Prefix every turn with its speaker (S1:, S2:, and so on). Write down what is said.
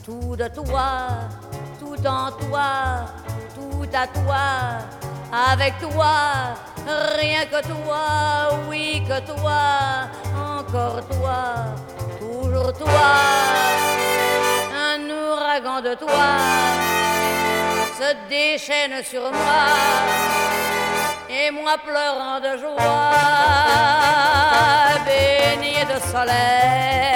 S1: tout de toi, tout en toi, tout à toi, avec toi, rien que toi, oui que toi, encore toi, toujours toi, un ouragan de toi se déchaîne sur moi, et moi pleurant de joie, baigné de soleil,